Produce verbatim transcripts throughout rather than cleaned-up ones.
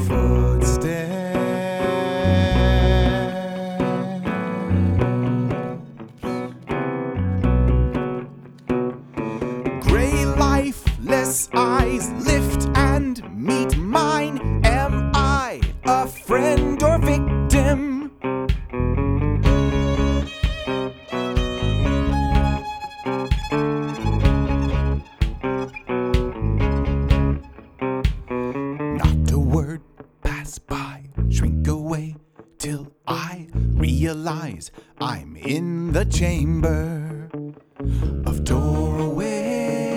footsteps. Gray lifeless eyes lift and meet mine. Am I a friend or victim? Not a word pass by, shrink away till I realize I'm in the chamber of doorways.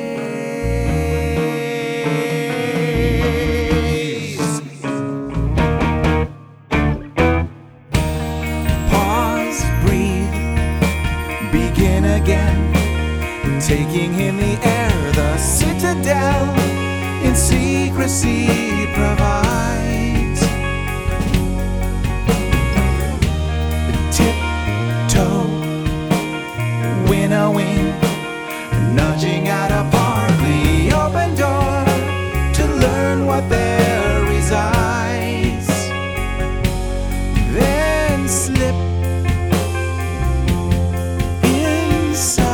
Pause, breathe, begin again, taking in the air. The citadel in secrecy provides tiptoe, winnowing, nudging out a partly open door to learn what there resides, then slip inside.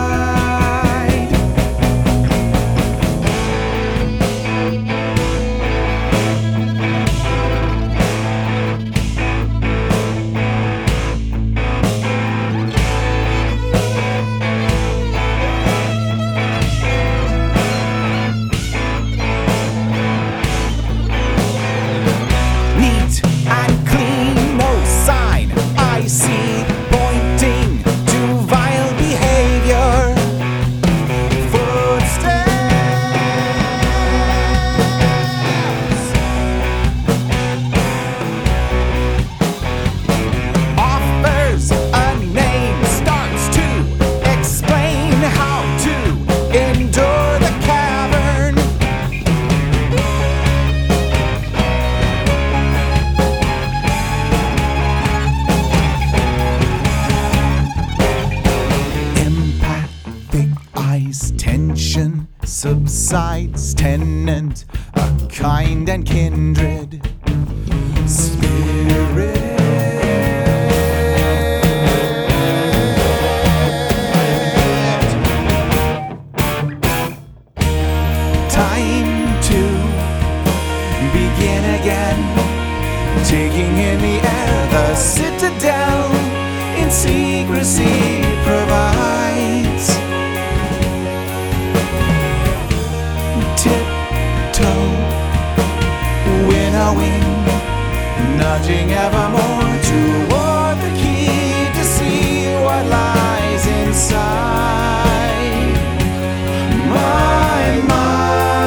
Tension subsides, tenant, a kind and kindred spirit. Time to begin again, taking in the air. The citadel in secrecy provides tiptoe, winnowing, nudging evermore toward the key to see what lies inside my mind.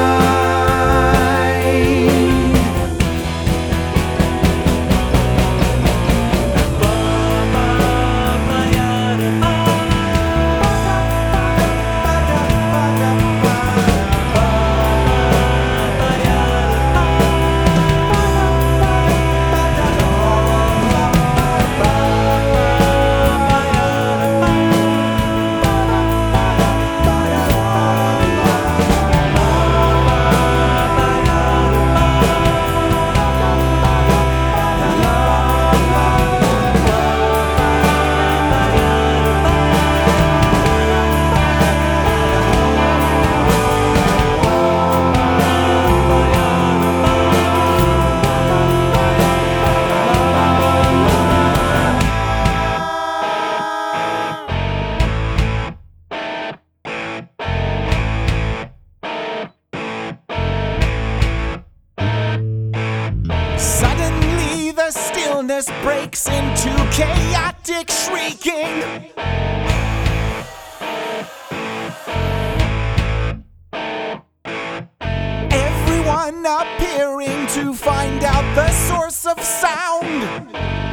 Suddenly the stillness breaks into chaotic shrieking. Everyone appearing to find out the source of sound.